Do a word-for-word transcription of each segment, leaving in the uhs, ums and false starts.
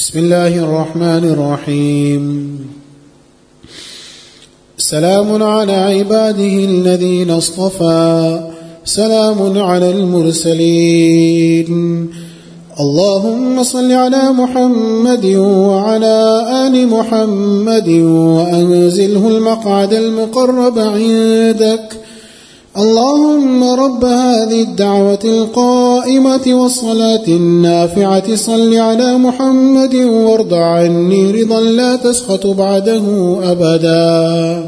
بسم الله الرحمن الرحيم. سلام على عباده الذين اصطفى، سلام على المرسلين. اللهم صل على محمد وعلى آل محمد وأنزله المقعد المقرب عندك. اللهم رب هذه الدعوة القائمة والصلاة النافعة صل على محمد وارض عني رضا لا تسخط بعده أبدا.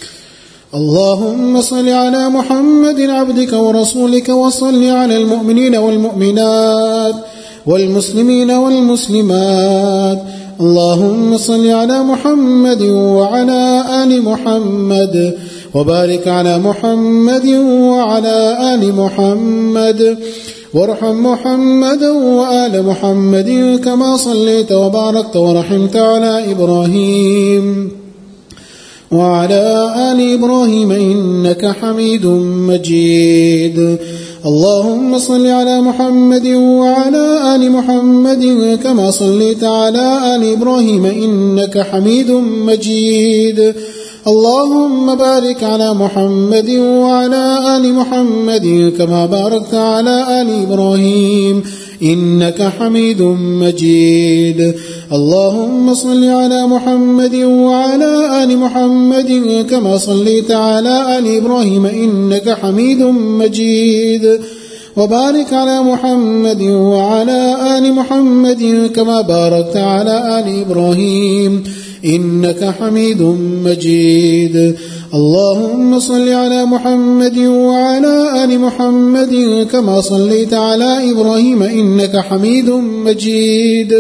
اللهم صل على محمد عبدك ورسولك وصل على المؤمنين والمؤمنات والمسلمين والمسلمات. اللهم صل على محمد وعلى آل محمد وبارك على محمد وعلى آل محمد وارحم محمدا وآل محمد كما صليت وباركت ورحمت على إبراهيم وعلى آل إبراهيم إنك حميد مجيد. اللهم صل على محمد وعلى آل محمد كما صليت على آل إبراهيم إنك حميد مجيد. اللهم بارك على محمد وعلى آل محمد كما باركت على آل إبراهيم إنك حميد مجيد. اللهم صل على محمد وعلى آل محمد كما صليت على آل إبراهيم إنك حميد مجيد. وبارك على محمد وعلى آل محمد كما باركت على آل إبراهيم إنك حميد مجيد. اللهم صل على محمد وعلى آل محمد كما صليت على إبراهيم إنك حميد مجيد.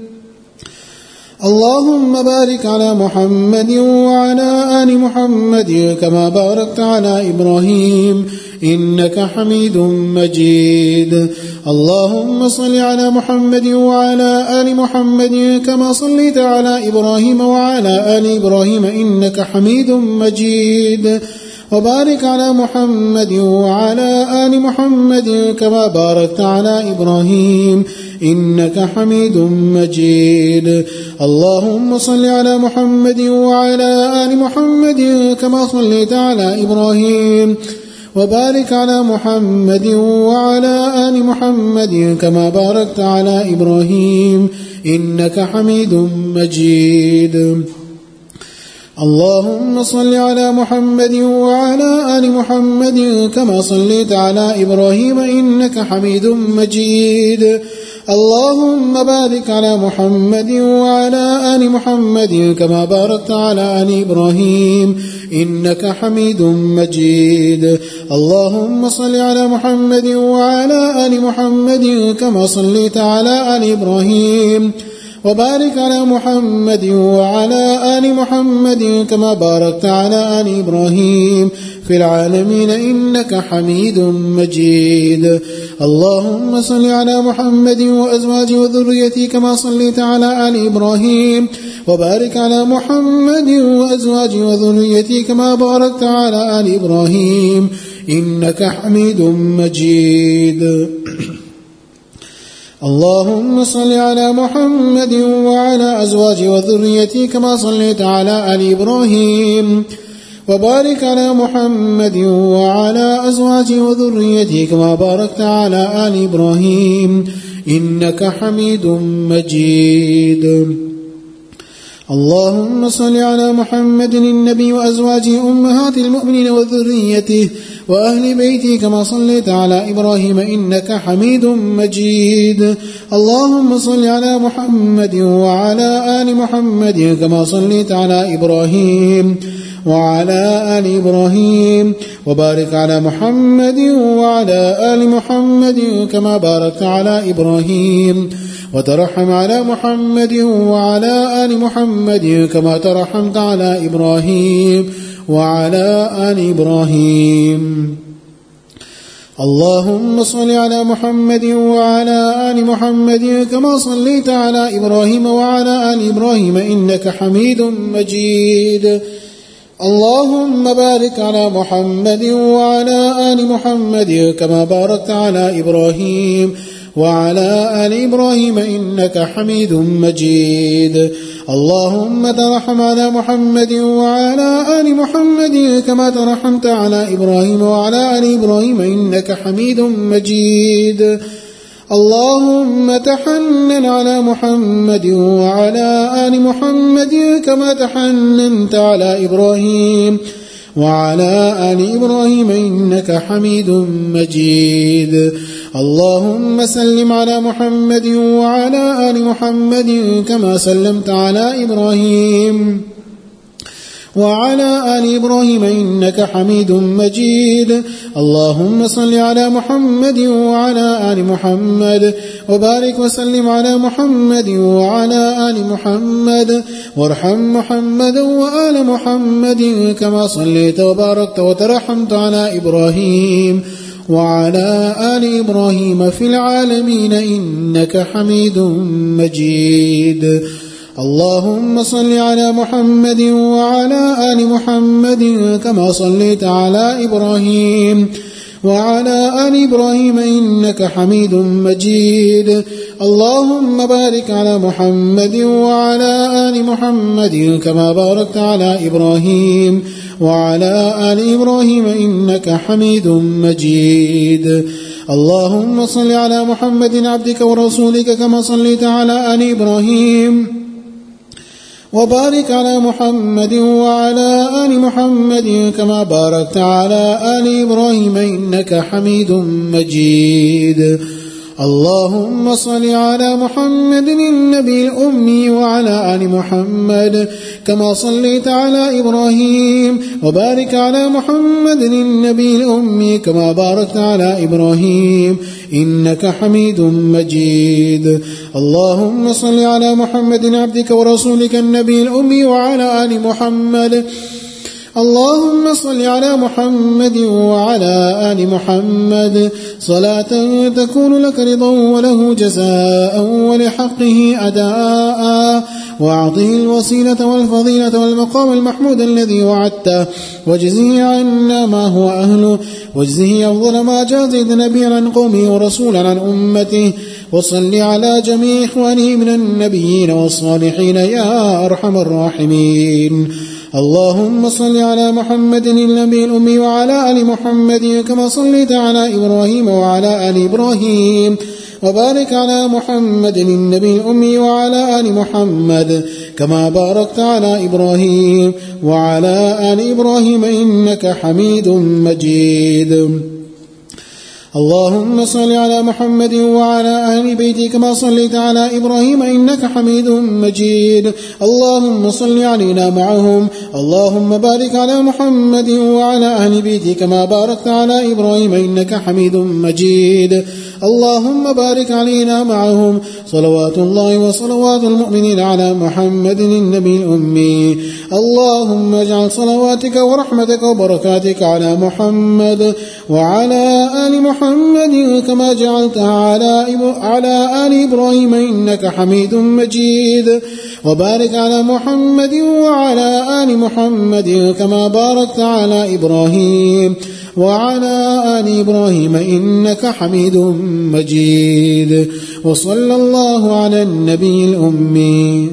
اللهم بارك على محمد وعلى آل محمد كما باركت على إبراهيم إنك حميد مجيد. اللهم صل على محمد وعلى آل محمد كما صليت على إبراهيم وعلى آل إبراهيم إنك حميد مجيد. وبارك على محمد وعلى آل محمد كما باركت على إبراهيم إنك حميد مجيد. اللهم صل على محمد وعلى آل محمد كما صليت على إبراهيم وبارك على محمد وعلى آل محمد كما باركت على إبراهيم إنك حميد مجيد. اللهم صل على محمد وعلى آل محمد كما صليت على إبراهيم إنك حميد مجيد. اللهم بارك على محمد وعلى آل محمد كما باركت على آل إبراهيم إنك حميد مجيد. اللهم صل على محمد وعلى آل محمد كما صليت على آل إبراهيم وبارك على محمد وعلى آل محمد كما باركت على آل إبراهيم في العالمين إنك حميد مجيد. اللهم صل على محمد وأزواجه وذريته كما صليت على آل إبراهيم وبارك على محمد وأزواجه وذريته كما باركت على آل إبراهيم إنك حميد مجيد. اللهم صل على محمد وعلى أزواجه وذريته كما صليت على آل إبراهيم وبارك على محمد وعلى أزواجه وذريته كما باركت على آل إبراهيم إنك حميد مجيد. اللهم صل على محمد النبي وأزواجه أمهات المؤمنين وذريته وأهل بيته كما صليت على إبراهيم إنك حميد مجيد. اللهم صل على محمد وعلى آل محمد كما صليت على إبراهيم وعلى آل إبراهيم وبارك على محمد وعلى آل محمد كما باركت على إبراهيم وترحم على محمد وعلى آل محمد كما ترحمت على إبراهيم وعلى آل إبراهيم. اللهم صل على محمد وعلى آل محمد كما صليت على إبراهيم وعلى آل إبراهيم إنك حميد مجيد. اللهم بارك على محمد وعلى آل محمد كما باركت على إبراهيم وعلى آل إبراهيم إنك حميد مجيد. اللهم ترحم على محمد وعلى آل محمد كما ترحمت على إبراهيم وعلى آل إبراهيم إنك حميد مجيد. اللهم تحنن على محمد وعلى آل محمد كما تحننت على إبراهيم وعلى آل إبراهيم إنك حميد مجيد. اللهم سلم على محمد وعلى آل محمد كما سلمت على إبراهيم وعلى آل إبراهيم إنك حميد مجيد. اللهم صل على محمد وعلى آل محمد وبارك وسلم على محمد وعلى آل محمد وارحم محمد وآل محمد كما صليت وباركت وترحمت على إبراهيم وعلى آل إبراهيم في العالمين إنك حميد مجيد. اللهم صل على محمد وعلى آل محمد كما صليت على إبراهيم وعلى آل إبراهيم إنك حميد مجيد. اللهم بارك على محمد وعلى آل محمد كما باركت على إبراهيم وعلى آل إبراهيم إنك حميد مجيد. اللهم صل على محمد عبدك ورسولك كما صليت على آل إبراهيم وبارك على محمد وعلى آل محمد كما باركت على آل إبراهيم إنك حميد مجيد. اللهم صل على محمد النبي الأمي وعلى آل محمد كما صليت على إبراهيم وبارك على محمد النبي الأمي كما باركت على إبراهيم إنك حميد مجيد. اللهم صل على محمد عبدك ورسولك النبي الأمي وعلى آل محمد اللهم صل على محمد وعلى آل محمد صلاة تكون لك رضا وله جزاء ولحقه أداء وأعطه الوسيلة والفضيلة والمقام المحمود الذي وعدته واجزه عنا ما هو أهله واجزه أفضل ما جازيت نبيا عن قومه ورسولا عن أمته وصل على جميع إخوانه من النبيين والصالحين يا أرحم الراحمين. اللهم صل على محمد النبي الأمي وعلى آل محمد كما صليت على إبراهيم وعلى آل إبراهيم وبارك على محمد النبي الأمي وعلى آل محمد كما باركت على إبراهيم وعلى آل إبراهيم إنك حميد مجيد. اللهم صل على محمد وعلى آل بيته كما صليت على إبراهيم إنك حميد مجيد. اللهم صل علينا معهم. اللهم بارك على محمد وعلى آل بيته كما باركت على إبراهيم إنك حميد مجيد. اللهم بارك علينا معهم. صلوات الله وصلوات المؤمنين على محمد النبي الأمي. اللهم اجعل صلواتك ورحمتك وبركاتك على محمد وعلى آل محمد كما جعلتها على على آل إبراهيم إنك حميد مجيد. وبارك على محمد وعلى آل محمد كما باركت على إبراهيم وعلى آل إبراهيم إنك حميد مجيد. وصلى الله على النبي الأمي.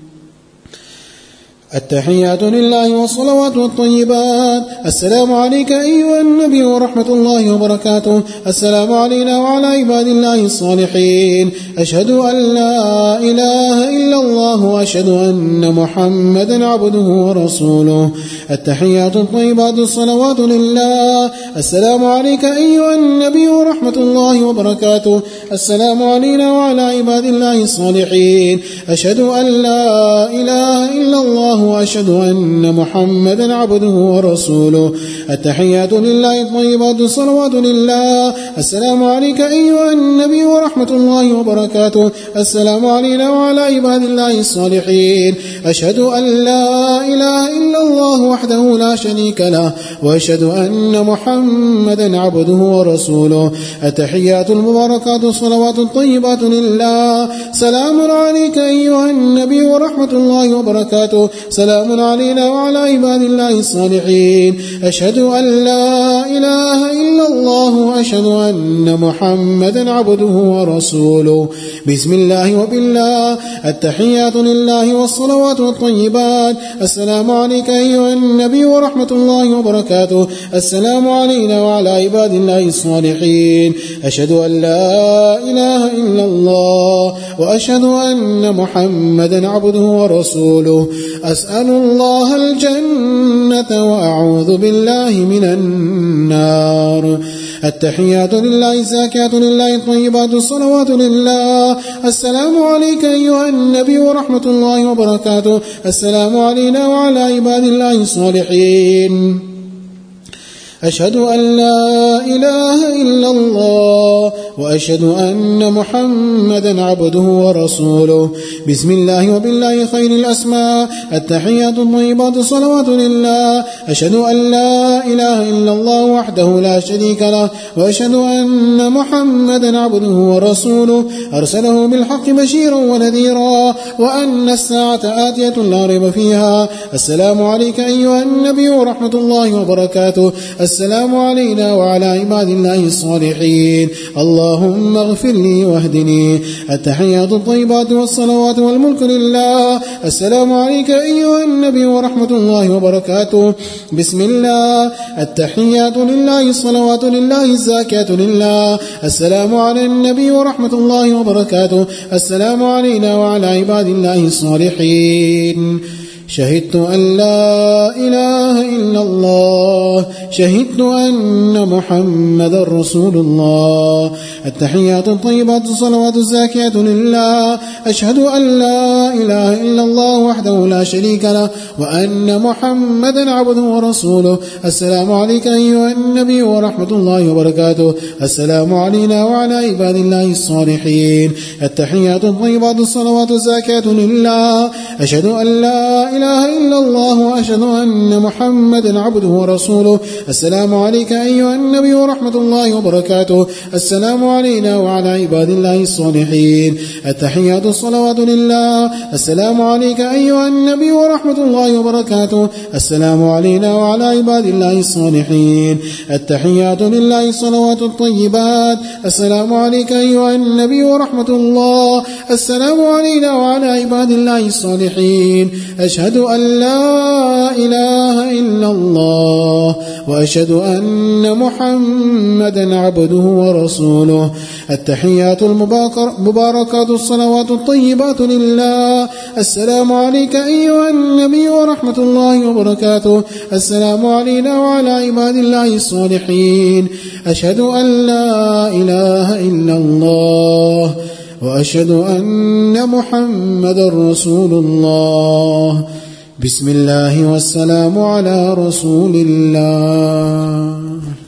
التحيات لله والصلوات والطيبات. السلام عليك أيها النبي ورحمة الله وبركاته. السلام علينا وعلى عباد الله الصالحين. أشهد أن لا إله إلا الله وأشهد أن محمدا عبده ورسوله. التحيات الطيبات الصلوات لله. السلام عليك أيها النبي ورحمة الله وبركاته. السلام علينا وعلى عباد الله الصالحين. أشهد أن لا إله إلا الله وأشهد أن محمدا عبده ورسوله. التحيات لله الطيبات الصلوات لله. السلام عليك أيها النبي ورحمة الله وبركاته. السلام علينا وعلى عباد الله الصالحين. أشهد أن لا إله إلا الله وحده لا شريك له وأشهد أن محمدا عبده ورسوله. التحيات المباركات الصلوات الطيبات لله. سلام عليك أيها النبي ورحمة الله وبركاته. سلام علينا وعلى عباد الله الصالحين. أشهد أن لا إله إلا الله وأشهد أن محمدا عبده ورسوله. بسم الله وبالله. التحيات لله والصلوات والطيبات. السلام عليك أيها النبي ورحمة الله وبركاته. السلام علينا وعلى عباد الله الصالحين. أشهد أن لا إله إلا الله وأشهد أن محمدا عبده ورسوله. أسأل الله الجنة وأعوذ بالله من النار. التحيات لله الزاكيات لله الطيبات الصلوات لله. السلام عليك أيها النبي ورحمة الله وبركاته. السلام علينا وعلى عباد الله الصالحين. أشهد أن لا إله إلا الله وأشهد أن محمدا عبده ورسوله. بسم الله وبالله خير الأسماء. التحيات الطيبات الصلوات لله. أشهد أن لا إله إلا الله وحده لا شريك له وأشهد أن محمدا عبده ورسوله أرسله بالحق بشيرا ونذيرا وأن الساعة آتية لا ريب فيها. السلام عليك أيها النبي ورحمة الله وبركاته. السلام علينا وعلى عباد الله الصالحين. اللهم اغفر لي واهدني. التحيات الطيبات والصلوات والملك لله. السلام عليك أيها النبي ورحمة الله وبركاته. بسم الله. التحيات لله الصلوات لله الزاكيات لله. السلام على النبي ورحمة الله وبركاته. السلام علينا وعلى عباد الله الصالحين. شهدت أن لا إله إلا الله. شهدت أن محمد رسول الله. التحيات الطيبات الصلوات الزاكيات لله. أشهد أن لا إله إلا الله وحده لا شريك له وأن محمدا عبده ورسوله. السلام عليك أيها النبي ورحمة الله وبركاته. السلام علينا وعلى عباد الله الصالحين. التحيات الطيبات الصلوات الزاكيات لله. أشهد أن لا إله إلا الله وأشهد أن محمدا عبده ورسوله. السلام عليك أيها النبي ورحمة الله وبركاته. السلام علينا وعلى عباد الله الصالحين. التحيات الصلوات لله. السلام عليك أيها النبي ورحمة الله وبركاته. السلام علينا وعلى عباد الله الصالحين. التحيات لله الصلوات الطيبات. السلام عليك أيها النبي ورحمة الله. السلام علينا وعلى عباد الله الصالحين. أشهد أن لا إله إلا الله وأشهد أن محمدا عبده ورسوله. التحيات المباركات الصلوات الطيبات لله. السلام عليك أيها النبي ورحمة الله وبركاته. السلام علينا وعلى عباد الله الصالحين. أشهد أن لا إله إلا الله وأشهد أن محمد رسول الله. بسم الله والسلام على رسول الله.